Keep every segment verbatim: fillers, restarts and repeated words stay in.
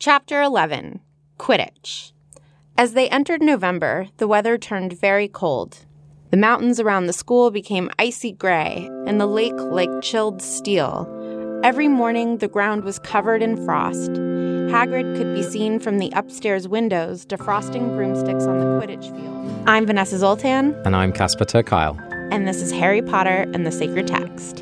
Chapter eleven, Quidditch. As they entered November, the weather turned very cold. The mountains around the school became icy gray, and the lake like chilled steel. Every morning, the ground was covered in frost. Hagrid could be seen from the upstairs windows defrosting broomsticks on the Quidditch field. I'm Vanessa Zoltan. And I'm Casper ter Kuile. And this is Harry Potter and the Sacred Text.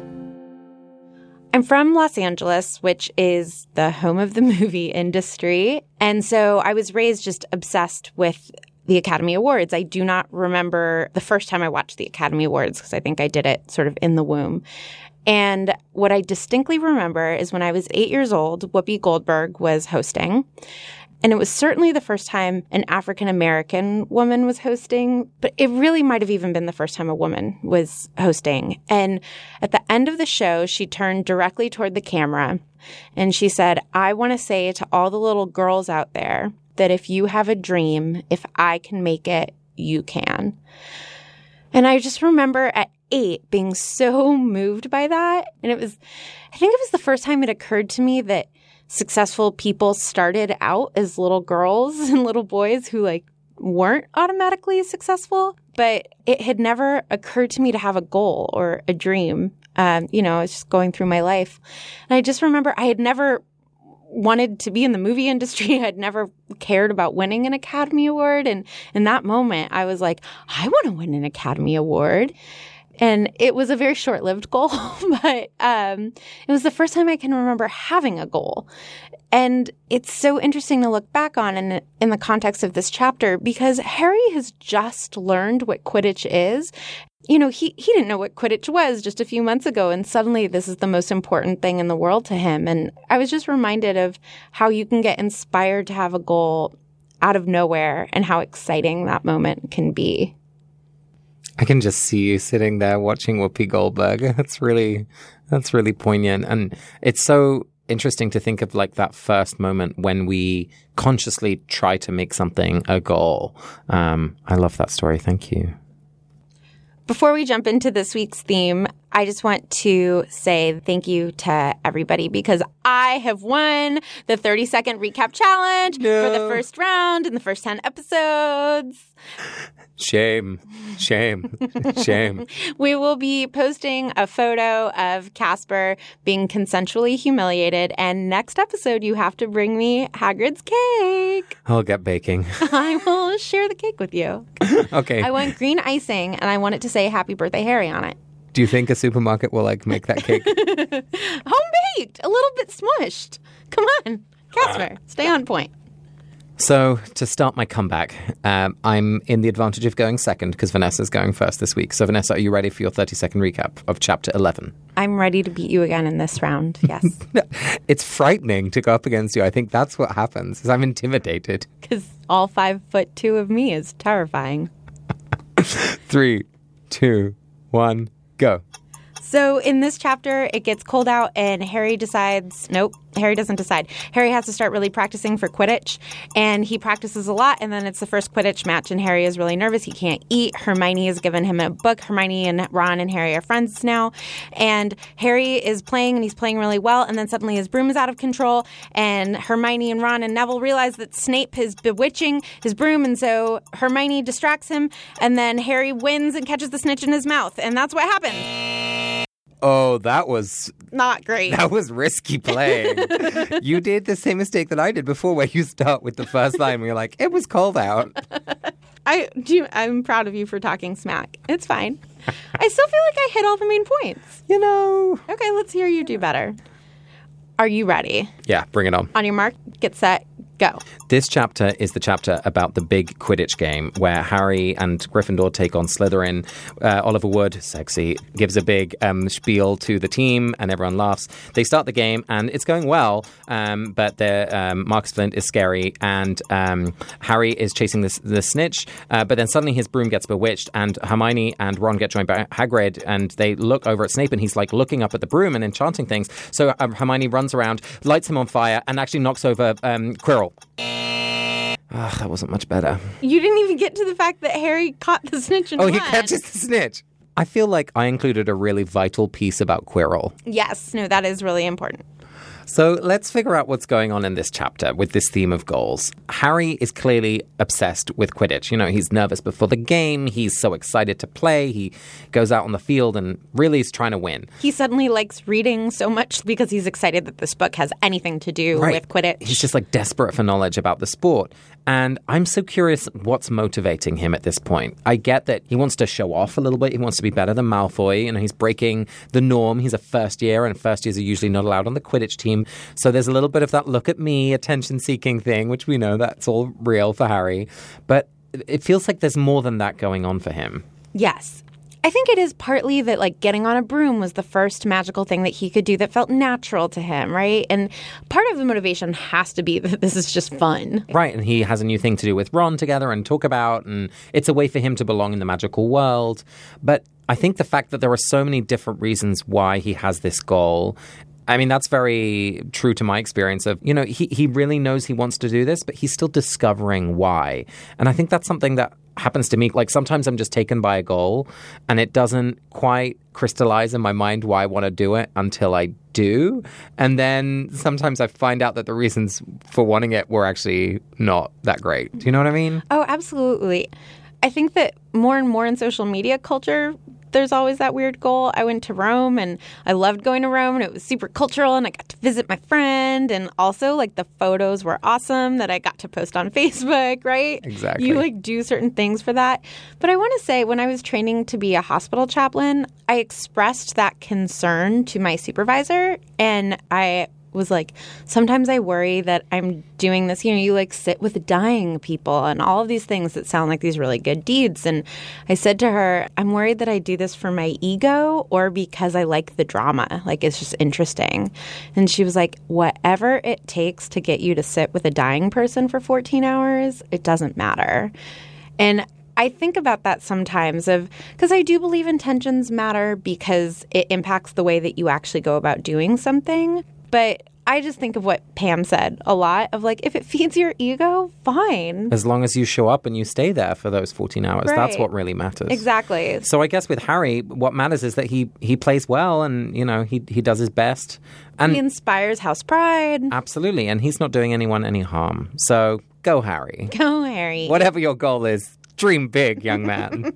I'm from Los Angeles, which is the home of the movie industry. And so I was raised just obsessed with the Academy Awards. I do not remember the first time I watched the Academy Awards because I think I did it sort of in the womb. And what I distinctly remember is when I was eight years old, Whoopi Goldberg was hosting. And it was certainly the first time an African-American woman was hosting, but it really might have even been the first time a woman was hosting. And at the end of the show, she turned directly toward the camera and she said, I want to say to all the little girls out there that if you have a dream, if I can make it, you can. And I just remember at eight being so moved by that. And it was, I think it was the first time it occurred to me that successful people started out as little girls and little boys who like weren't automatically successful, but it had never occurred to me to have a goal or a dream. Um, you know, I was just going through my life. And I just remember I had never wanted to be in the movie industry. I'd never cared about winning an Academy Award. And in that moment, I was like, I want to win an Academy Award. And it was a very short-lived goal, but um, it was the first time I can remember having a goal. And it's so interesting to look back on in, in the context of this chapter because Harry has just learned what Quidditch is. You know, he, he didn't know what Quidditch was just a few months ago, and suddenly this is the most important thing in the world to him. And I was just reminded of how you can get inspired to have a goal out of nowhere and how exciting that moment can be. I can just see you sitting there watching Whoopi Goldberg. That's really, that's really poignant. And it's so interesting to think of like that first moment when we consciously try to make something a goal. Um, I love that story. Thank you. Before we jump into this week's theme, I just want to say thank you to everybody because I have won the thirty second recap challenge no. for the first round in the first ten episodes. Shame, shame, shame. We will be posting a photo of Casper being consensually humiliated. And next episode, you have to bring me Hagrid's cake. I'll get baking. I will share the cake with you. Okay. I want green icing, and I want it to say Happy Birthday, Harry on it. Do you think a supermarket will, like, make that cake? Home-baked, a little bit smushed. Come on, Casper, stay on point. So, to start my comeback, um, I'm in the advantage of going second because Vanessa's going first this week. So, Vanessa, are you ready for your thirty second recap of Chapter eleven? I'm ready to beat you again in this round, yes. It's frightening to go up against you. I think that's what happens, is I'm intimidated. Because all five foot two of me is terrifying. Three, two, one, go. So in this chapter, it gets cold out and Harry decides, nope, Harry doesn't decide. Harry has to start really practicing for Quidditch, and he practices a lot, and then it's the first Quidditch match, and Harry is really nervous. He can't eat. Hermione has given him a book. Hermione and Ron and Harry are friends now, and Harry is playing, and he's playing really well, and then suddenly his broom is out of control, and Hermione and Ron and Neville realize that Snape is bewitching his broom, and so Hermione distracts him, and then Harry wins and catches the snitch in his mouth, and that's what happens. Oh, that was... Not great. That was risky playing. You did the same mistake that I did before where you start with the first line where you're like, it was cold out. I do. I'm proud of you for talking smack. It's fine. I still feel like I hit all the main points. You know. Okay, let's hear you do better. Are you ready? Yeah, bring it on. On your mark, get set, go. This chapter is the chapter about the big Quidditch game where Harry and Gryffindor take on Slytherin. Uh, Oliver Wood, sexy, gives a big um, spiel to the team and everyone laughs. They start the game and it's going well, um, but the, um, Marcus Flint is scary and um, Harry is chasing this, the snitch, uh, but then suddenly his broom gets bewitched and Hermione and Ron get joined by Hagrid and they look over at Snape and he's like looking up at the broom and enchanting things. So um, Hermione runs around, lights him on fire and actually knocks over um, Quirrell. Ah, that wasn't much better. You didn't even get to the fact that Harry caught the snitch and Oh, won. he catches the snitch. I feel like I included a really vital piece about Quirrell. Yes, no, that is really important. So let's figure out what's going on in this chapter with this theme of goals. Harry is clearly obsessed with Quidditch. You know, he's nervous before the game. He's so excited to play. He goes out on the field and really is trying to win. He suddenly likes reading so much because he's excited that this book has anything to do right. with Quidditch. He's just like desperate for knowledge about the sport. And I'm so curious what's motivating him at this point. I get that he wants to show off a little bit. He wants to be better than Malfoy. You know, he's breaking the norm. He's a first year, and first years are usually not allowed on the Quidditch team. So there's a little bit of that look at me, attention-seeking thing, which we know that's all real for Harry. But it feels like there's more than that going on for him. Yes. I think it is partly that, like, getting on a broom was the first magical thing that he could do that felt natural to him, right? And part of the motivation has to be that this is just fun. Right, and he has a new thing to do with Ron together and talk about, and it's a way for him to belong in the magical world. But I think the fact that there are so many different reasons why he has this goal, I mean, that's very true to my experience of, you know, he, he really knows he wants to do this, but he's still discovering why. And I think that's something that happens to me. Like, sometimes I'm just taken by a goal and it doesn't quite crystallize in my mind why I want to do it until I do. And then sometimes I find out that the reasons for wanting it were actually not that great. Do you know what I mean? Oh, absolutely. I think that more and more in social media culture, there's always that weird goal. I went to Rome and I loved going to Rome and it was super cultural and I got to visit my friend, and also like the photos were awesome that I got to post on Facebook, right? Exactly. You like do certain things for that. But I want to say, when I was training to be a hospital chaplain, I expressed that concern to my supervisor, and I was like, sometimes I worry that I'm doing this, you know, you like sit with dying people and all of these things that sound like these really good deeds. And I said to her, I'm worried that I do this for my ego or because I like the drama. Like, it's just interesting. And she was like, whatever it takes to get you to sit with a dying person for fourteen hours, it doesn't matter. And I think about that sometimes, of because I do believe intentions matter because it impacts the way that you actually go about doing something. But I just think of what Pam said a lot of, like, if it feeds your ego, fine. As long as you show up and you stay there for those fourteen hours, right. That's what really matters. Exactly. So I guess with Harry, what matters is that he, he plays well and, you know, he he does his best. And he inspires house pride. Absolutely. And he's not doing anyone any harm. So go, Harry. Go, Harry. Whatever your goal is, dream big, young man.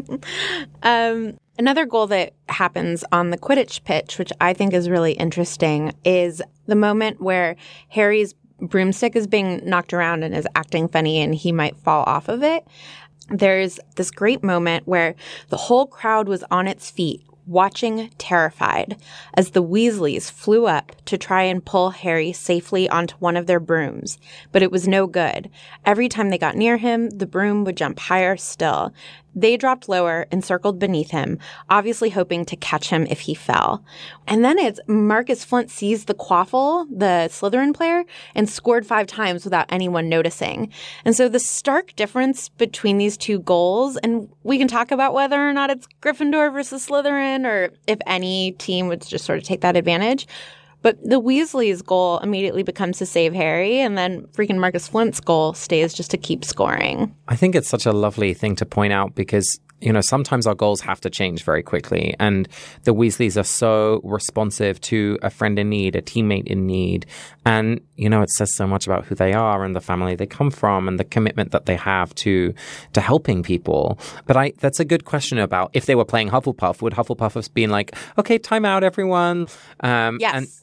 um, another goal that happens on the Quidditch pitch, which I think is really interesting, is the moment where Harry's broomstick is being knocked around and is acting funny and he might fall off of it. There's this great moment where the whole crowd was on its feet, watching terrified as the Weasleys flew up to try and pull Harry safely onto one of their brooms. But it was no good. Every time they got near him, the broom would jump higher still. They dropped lower and circled beneath him, obviously hoping to catch him if he fell. And then it's Marcus Flint seized the Quaffle, the Slytherin player, and scored five times without anyone noticing. And so the stark difference between these two goals, and we can talk about whether or not it's Gryffindor versus Slytherin, or if any team would just sort of take that advantage. But the Weasleys' goal immediately becomes to save Harry, and then freaking Marcus Flint's goal stays just to keep scoring. I think it's such a lovely thing to point out because, you know, sometimes our goals have to change very quickly. And the Weasleys are so responsive to a friend in need, a teammate in need. And, you know, it says so much about who they are and the family they come from and the commitment that they have to to helping people. But I that's a good question about if they were playing Hufflepuff, would Hufflepuff have been like, okay, time out, everyone? Um, yes.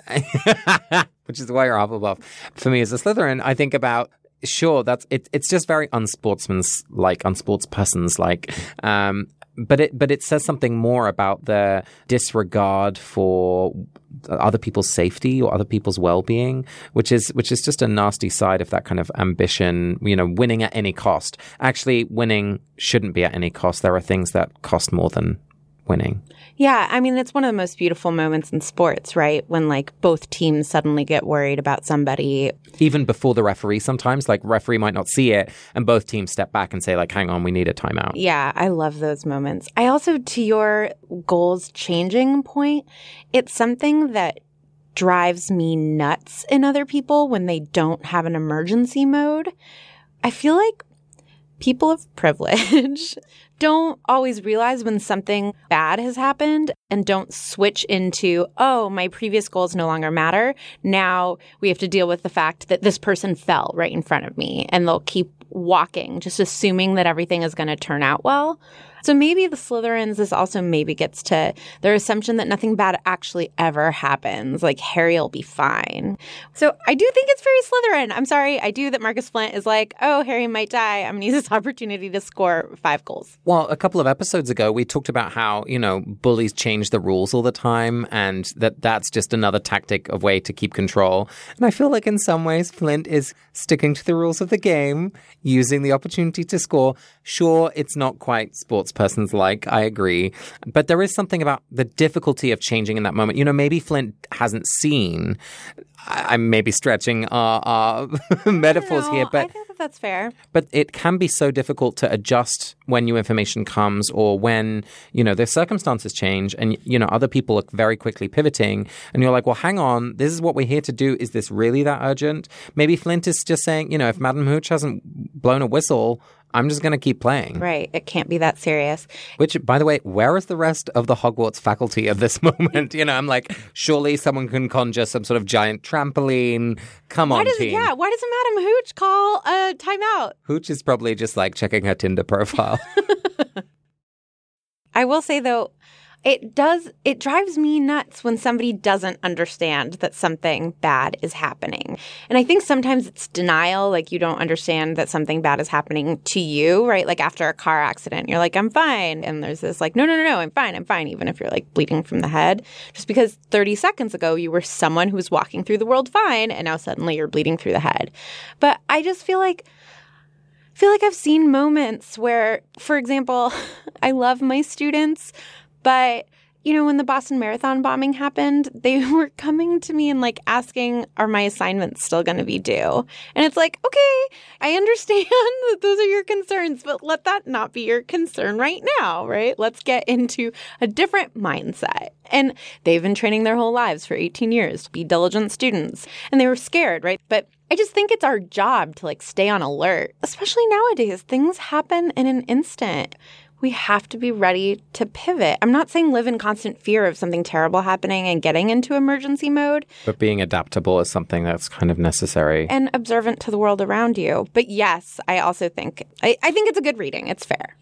And which is why you're Hufflepuff. For me as a Slytherin, I think about, sure, that's it, it's just very unsportsmanlike, unsportspersons-like. Um, but it but it says something more about the disregard for other people's safety or other people's well-being, which is which is just a nasty side of that kind of ambition, you know, winning at any cost. Actually, winning shouldn't be at any cost. There are things that cost more than winning. Yeah, I mean, it's one of the most beautiful moments in sports, right? When, like, both teams suddenly get worried about somebody. Even before the referee sometimes, like, referee might not see it, and both teams step back and say, like, hang on, we need a timeout. Yeah, I love those moments. I also, to your goals changing point, it's something that drives me nuts in other people when they don't have an emergency mode. I feel like people of privilege don't always realize when something bad has happened and don't switch into, oh, my previous goals no longer matter. Now we have to deal with the fact that this person fell right in front of me, and they'll keep walking, just assuming that everything is going to turn out well. So maybe the Slytherins, this also maybe gets to their assumption that nothing bad actually ever happens. Like, Harry will be fine. So I do think it's very Slytherin. I'm sorry. I do that Marcus Flint is like, oh, Harry might die. I'm going to use this opportunity to score five goals. Well, a couple of episodes ago, we talked about how, you know, bullies change the rules all the time, and that that's just another tactic of way to keep control. And I feel like in some ways, Flint is sticking to the rules of the game, using the opportunity to score. Sure, it's not quite sports person's like, I agree. But there is something about the difficulty of changing in that moment. You know, maybe Flint hasn't seen, I, I'm maybe stretching our, our metaphors know, here, but I think that that's fair. But it can be so difficult to adjust when new information comes, or when, you know, the circumstances change and, you know, other people are very quickly pivoting, and you're like, well, hang on, this is what we're here to do. Is this really that urgent? Maybe Flint is just saying, you know, if Madam Hooch hasn't blown a whistle, I'm just going to keep playing. Right. It can't be that serious. Which, by the way, where is the rest of the Hogwarts faculty at this moment? You know, I'm like, surely someone can conjure some sort of giant trampoline. Come why on, does, team. Yeah, why doesn't Madam Hooch call a timeout? Hooch is probably just like checking her Tinder profile. I will say, though, it does, it drives me nuts when somebody doesn't understand that something bad is happening. And I think sometimes it's denial, like you don't understand that something bad is happening to you, right? Like after a car accident, you're like, I'm fine. And there's this like, no, no, no, no, I'm fine, I'm fine, even if you're like bleeding from the head. Just because thirty seconds ago you were someone who was walking through the world fine, and now suddenly you're bleeding through the head. But I just feel like I feel like I've seen moments where, for example, I love my students, but, you know, when the Boston Marathon bombing happened, they were coming to me and like asking, are my assignments still going to be due? And it's like, okay, I understand that those are your concerns, but let that not be your concern right now, right? Let's get into a different mindset. And they've been training their whole lives for eighteen years to be diligent students. And they were scared, right? But I just think it's our job to like stay on alert, especially nowadays. Things happen in an instant. We have to be ready to pivot. I'm not saying live in constant fear of something terrible happening and getting into emergency mode. But being adaptable is something that's kind of necessary. And observant to the world around you. But yes, I also think, I, I think it's a good reading. It's fair.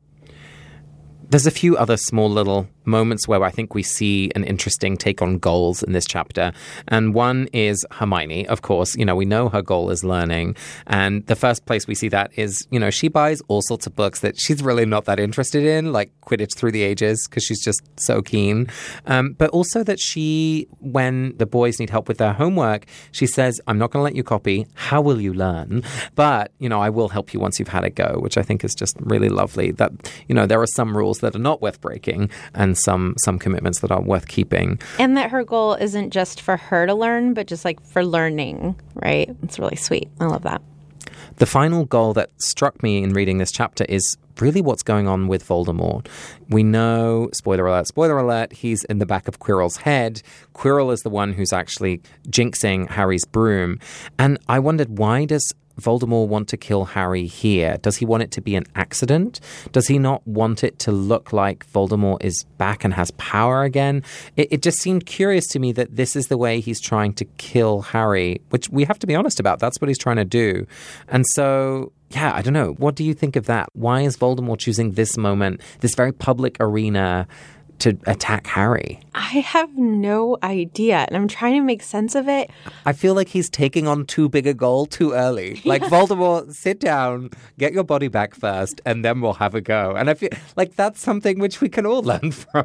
There's a few other small little moments where I think we see an interesting take on goals in this chapter. And one is Hermione, of course. You know, we know her goal is learning. And the first place we see that is, you know, she buys all sorts of books that she's really not that interested in, like Quidditch Through the Ages, because she's just so keen. Um, but also that she, when the boys need help with their homework, she says, I'm not going to let you copy. How will you learn? But, you know, I will help you once you've had a go, which I think is just really lovely. That, you know, there are some rules that are not worth breaking and some some commitments that are worth keeping. And that her goal isn't just for her to learn, but just like for learning, right? It's really sweet. I love that. The final goal that struck me in reading this chapter is really what's going on with Voldemort. We know, spoiler alert, spoiler alert, he's in the back of Quirrell's head. Quirrell is the one who's actually jinxing Harry's broom. And I wondered, why does Voldemort want to kill Harry here? Does he want it to be an accident? Does he not want it to look like Voldemort is back and has power again? It, it just seemed curious to me that this is the way he's trying to kill Harry, which we have to be honest about. That's what he's trying to do. And so, yeah, I don't know. What do you think of that? Why is Voldemort choosing this moment, this very public arena, to attack Harry? I have no idea, and I'm trying to make sense of it. I feel like he's taking on too big a goal too early. Like, Voldemort, sit down, get your body back first, and then we'll have a go. And I feel like that's something which we can all learn from.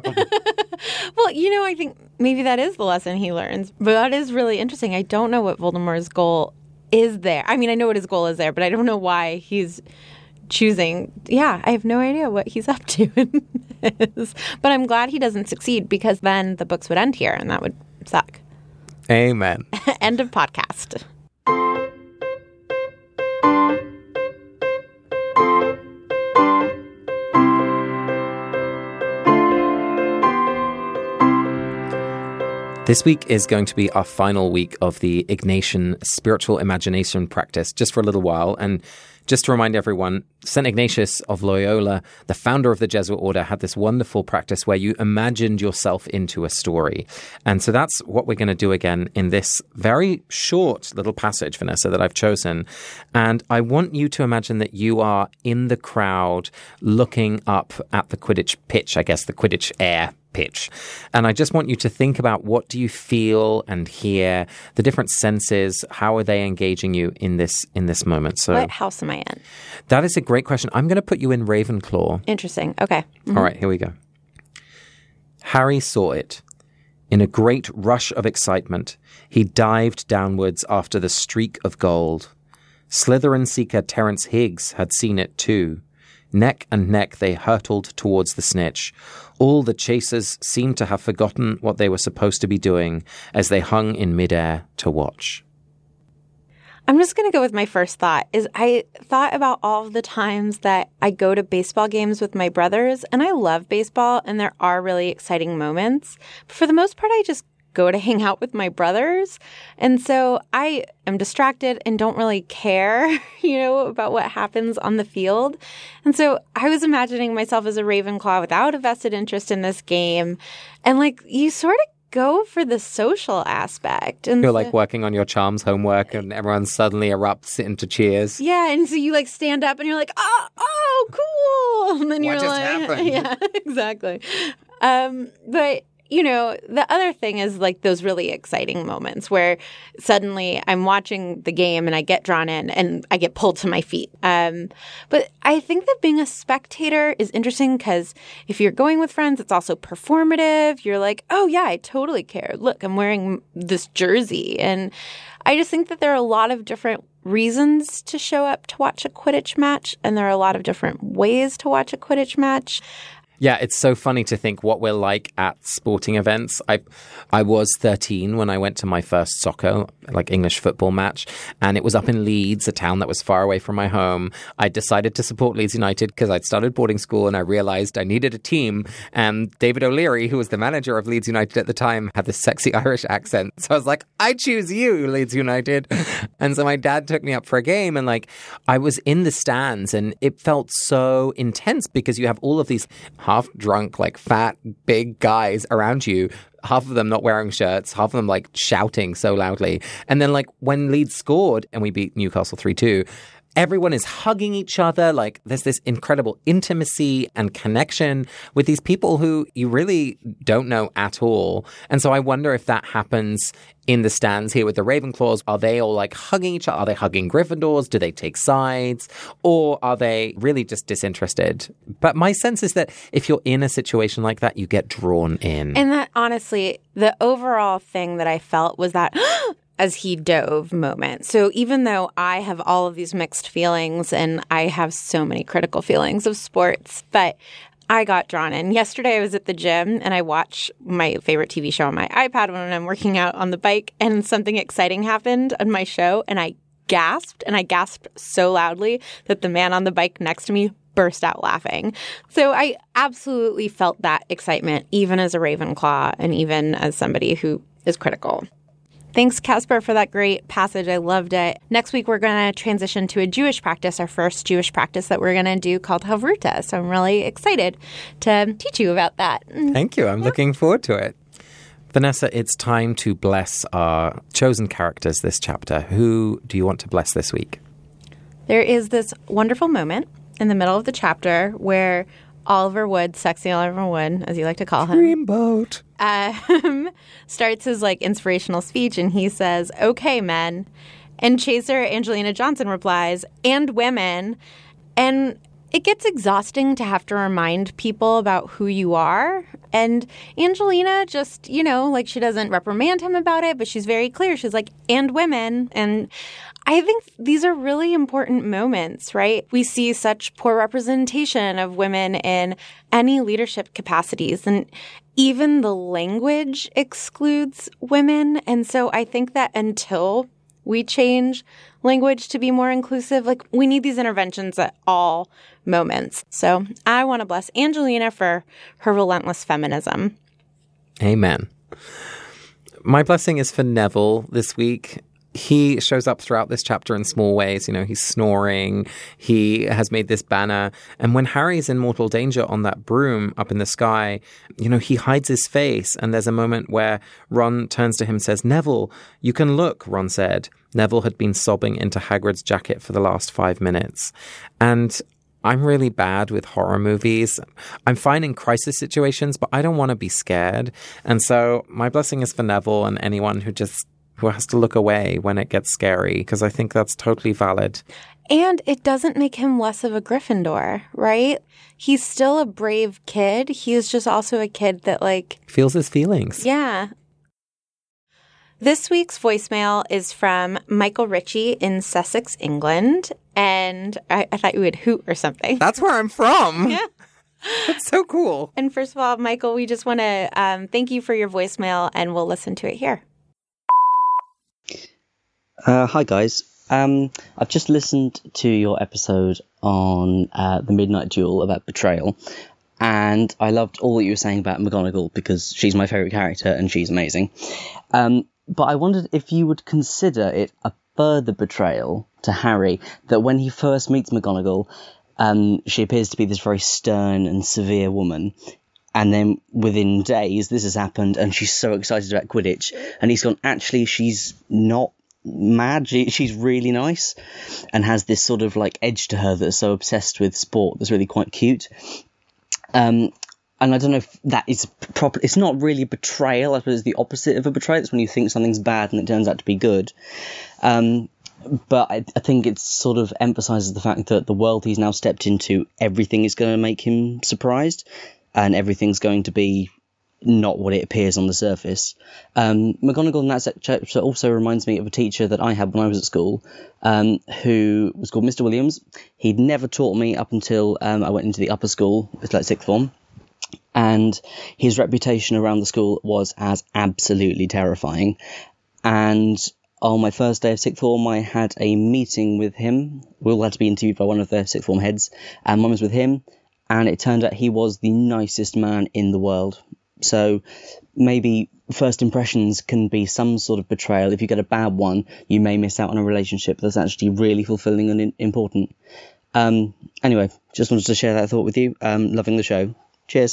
Well, you know, I think maybe that is the lesson he learns. But that is really interesting. I don't know what Voldemort's goal is there. I mean, I know what his goal is there, but I don't know why he's choosing. Yeah, I have no idea what he's up to in this. But I'm glad he doesn't succeed, because then the books would end here and that would suck. Amen. End of podcast. This week is going to be our final week of the Ignatian spiritual imagination practice, just for a little while. And just to remind everyone, Saint Ignatius of Loyola, the founder of the Jesuit order, had this wonderful practice where you imagined yourself into a story. And so that's what we're going to do again in this very short little passage, Vanessa, that I've chosen. And I want you to imagine that you are in the crowd looking up at the Quidditch pitch, I guess, the Quidditch air pitch. And I just want you to think about, what do you feel and hear, the different senses, how are they engaging you in this in this moment? So what house am I in? That is a great question. I'm going to put you in Ravenclaw. Interesting. Okay. Mm-hmm. All right, here we go. Harry saw it. In a great rush of excitement, he dived downwards after the streak of gold. Slytherin seeker Terence Higgs had seen it too. Neck and neck they hurtled towards the snitch. All the chasers seemed to have forgotten what they were supposed to be doing as they hung in midair to watch. I'm just going to go with my first thought. Is I thought about all of the times that I go to baseball games with my brothers, and I love baseball, and there are really exciting moments. But for the most part, I just go to hang out with my brothers. And so I am distracted and don't really care, you know, about what happens on the field. And so I was imagining myself as a Ravenclaw without a vested interest in this game. And like, you sort of go for the social aspect. And You're so, like working on your charms homework and everyone suddenly erupts into cheers. yeah. And so you like stand up and you're like, oh, oh, cool. And then What you're just like, happened? yeah, exactly. Um, but you know, the other thing is like those really exciting moments where suddenly I'm watching the game and I get drawn in and I get pulled to my feet. Um, but I think that being a spectator is interesting because if you're going with friends, it's also performative. You're like, oh, yeah, I totally care. Look, I'm wearing this jersey. And I just think that there are a lot of different reasons to show up to watch a Quidditch match. And there are a lot of different ways to watch a Quidditch match. Yeah, it's so funny to think what we're like at sporting events. I I was thirteen when I went to my first soccer, like English football match, and it was up in Leeds, a town that was far away from my home. I decided to support Leeds United because I'd started boarding school and I realized I needed a team. And David O'Leary, who was the manager of Leeds United at the time, had this sexy Irish accent. So I was like, I choose you, Leeds United. And so my dad took me up for a game and like I was in the stands and it felt so intense because you have all of these half-drunk, like fat, big guys around you, half of them not wearing shirts, half of them like shouting so loudly. And then like when Leeds scored and we beat Newcastle three two, everyone is hugging each other. Like there's this incredible intimacy and connection with these people who you really don't know at all. And so I wonder if that happens in the stands here with the Ravenclaws. Are they all like hugging each other? Are they hugging Gryffindors? Do they take sides? Or are they really just disinterested? But my sense is that if you're in a situation like that, you get drawn in. And that honestly, the overall thing that I felt was that as he dove moment. So even though I have all of these mixed feelings and I have so many critical feelings of sports, but I got drawn in. Yesterday I was at the gym and I watch my favorite T V show on my iPad when I'm working out on the bike, and something exciting happened on my show and I gasped, and I gasped so loudly that the man on the bike next to me burst out laughing. So I absolutely felt that excitement, even as a Ravenclaw and even as somebody who is critical. Thanks, Casper, for that great passage. I loved it. Next week, we're going to transition to a Jewish practice, our first Jewish practice that we're going to do called Havruta. So I'm really excited to teach you about that. Thank you. I'm yeah. looking forward to it. Vanessa, it's time to bless our chosen characters this chapter. Who do you want to bless this week? There is this wonderful moment in the middle of the chapter where Oliver Wood, sexy Oliver Wood, as you like to call him, Dreamboat, um, starts his like inspirational speech, and he says, "Okay, men," and Chaser Angelina Johnson replies, "And women," and it gets exhausting to have to remind people about who you are. And Angelina just, you know, like she doesn't reprimand him about it, but she's very clear. She's like, "And women," and I think these are really important moments, right? We see such poor representation of women in any leadership capacities, and even the language excludes women. And so I think that until we change language to be more inclusive, like we need these interventions at all moments. So I want to bless Angelina for her relentless feminism. Amen. My blessing is for Neville this week. he shows up throughout this chapter in small ways. You know, he's snoring. He has made this banner. And when Harry's in mortal danger on that broom up in the sky, you know, he hides his face. And there's a moment where Ron turns to him and says, "Neville, you can look," Ron said. Neville had been sobbing into Hagrid's jacket for the last five minutes. And I'm really bad with horror movies. I'm fine in crisis situations, but I don't want to be scared. And so my blessing is for Neville and anyone who just who has to look away when it gets scary, because I think that's totally valid. And it doesn't make him less of a Gryffindor, right? He's still a brave kid. He is just also a kid that, like... feels his feelings. Yeah. This week's voicemail is from Michael Ritchie in Sussex, England. And I, I thought you would hoot or something. That's where I'm from. Yeah. That's so cool. And first of all, Michael, we just want to um, thank you for your voicemail, and we'll listen to it here. Uh, hi, guys. Um, I've just listened to your episode on uh, the Midnight Duel about betrayal, and I loved all that you were saying about McGonagall because she's my favourite character and she's amazing. Um, but I wondered if you would consider it a further betrayal to Harry that when he first meets McGonagall, um, she appears to be this very stern and severe woman. And then within days, this has happened and she's so excited about Quidditch. And he's gone, actually, she's not mad. She, she's really nice and has this sort of like edge to her that's so obsessed with sport that's really quite cute. Um, and I don't know if that is proper. It's not really a betrayal. I suppose it's the opposite of a betrayal. It's when you think something's bad and it turns out to be good. Um, but I, I think it sort of emphasizes the fact that the world he's now stepped into, everything is going to make him surprised and everything's going to be not what it appears on the surface. Um, McGonagall in that chapter also reminds me of a teacher that I had when I was at school, um, who was called Mister Williams. He'd never taught me up until um, I went into the upper school, it's like sixth form, and his reputation around the school was as absolutely terrifying. And on my first day of sixth form, I had a meeting with him. We all had to be interviewed by one of the sixth form heads, and mine was with him, and it turned out he was the nicest man in the world. So maybe first impressions can be some sort of betrayal. If you get a bad one, you may miss out on a relationship that's actually really fulfilling and important. Um, anyway, just wanted to share that thought with you. Um, loving the show. Cheers.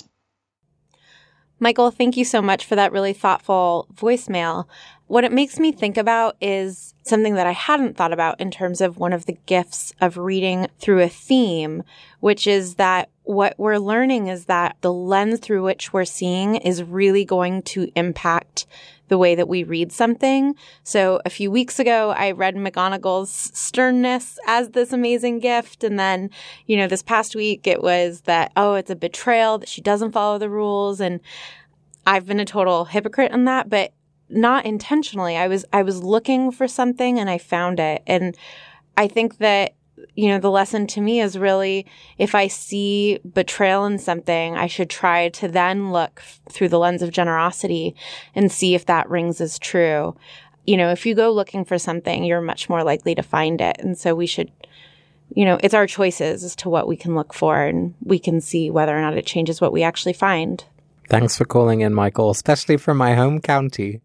Michael, thank you so much for that really thoughtful voicemail. What it makes me think about is something that I hadn't thought about in terms of one of the gifts of reading through a theme, which is that what we're learning is that the lens through which we're seeing is really going to impact the way that we read something. So a few weeks ago, I read McGonagall's sternness as this amazing gift. And then, you know, this past week, it was that, oh, it's a betrayal that she doesn't follow the rules. And I've been a total hypocrite in that, but not intentionally. I was I was looking for something and I found it. And I think that, you know, the lesson to me is really, if I see betrayal in something, I should try to then look f- through the lens of generosity and see if that rings as true. You know, if you go looking for something, you're much more likely to find it. And so we should, you know, it's our choices as to what we can look for, and we can see whether or not it changes what we actually find. Thanks for calling in, Michael, especially from my home county.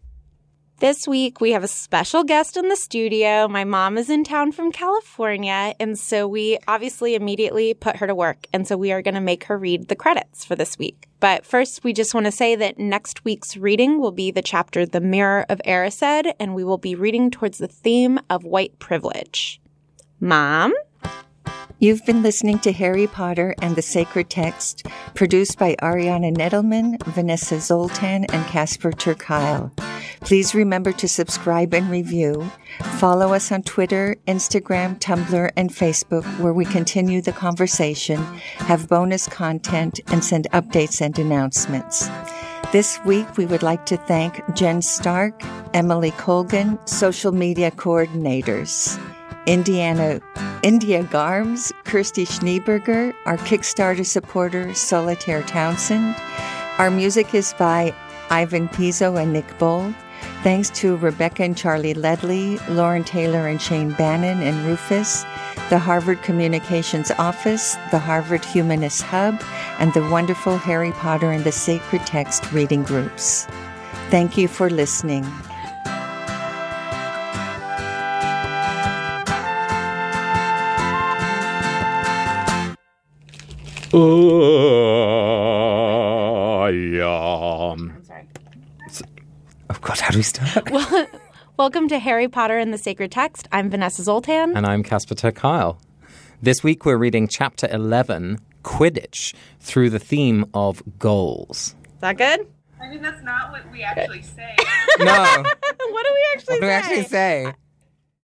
This week, we have a special guest in the studio. My mom is in town from California, and so we obviously immediately put her to work. And so we are going to make her read the credits for this week. But first, we just want to say that next week's reading will be the chapter The Mirror of Erised, and we will be reading towards the theme of white privilege. Mom? You've been listening to Harry Potter and the Sacred Text, produced by Ariana Nettleman, Vanessa Zoltan, and Casper Turkile. Please remember to subscribe and review. Follow us on Twitter, Instagram, Tumblr, and Facebook, where we continue the conversation, have bonus content, and send updates and announcements. This week, we would like to thank Jen Stark, Emily Colgan, social media coordinators, Indiana, India Garms, Kirsty Schneeberger, our Kickstarter supporter, Solitaire Townsend. Our music is by Ivan Pizzo and Nick Boll. Thanks to Rebecca and Charlie Ledley, Lauren Taylor and Shane Bannon and Rufus, the Harvard Communications Office, the Harvard Humanist Hub, and the wonderful Harry Potter and the Sacred Text reading groups. Thank you for listening. Oh, yeah. I'm sorry. Oh, God, how do we start? Well, welcome to Harry Potter and the Sacred Text. I'm Vanessa Zoltan. And I'm Casper ter Kuile. This week we're reading Chapter eleven, Quidditch, through the theme of goals. Is that good? I mean, that's not what we actually say. No. What do we actually What do we say? actually say?